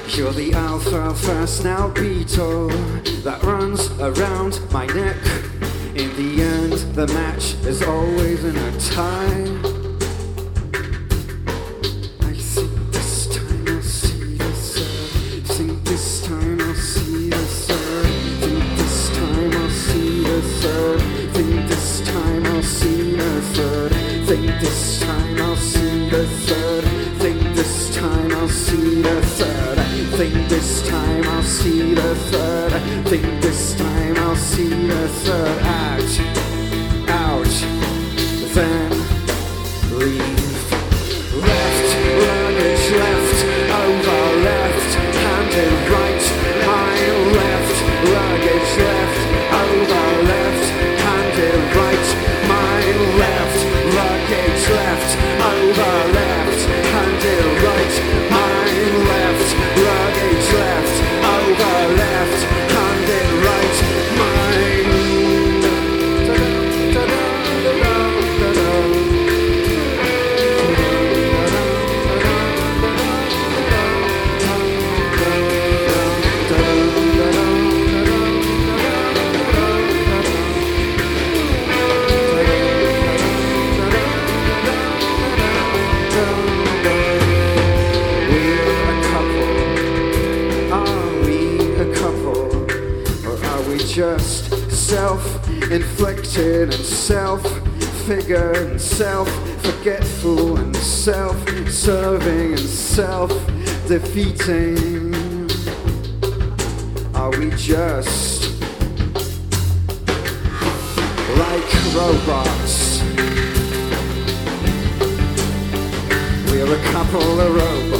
You're the alfalfa snout beetle that runs around my neck. In the end, the match is always in a tie. I think this time I'll see the third. Think this time I'll see the third. Think this time I'll see the third. Think this time I'll see the third. Think this time I'll see the third. Think this time I'll see the third. Think this time I'll see the third. Think this time I'll see the third. Out, out, then leave. Left, luggage left, over left, handed right. My left, luggage left, over left, handed right. My left, luggage left, over left, handed right. My left, luggage left, over left, handed right. Mine. Just self-inflicted and self-figured and self-forgetful and self-serving and self-defeating? Are we just like robots? We're a couple of robots.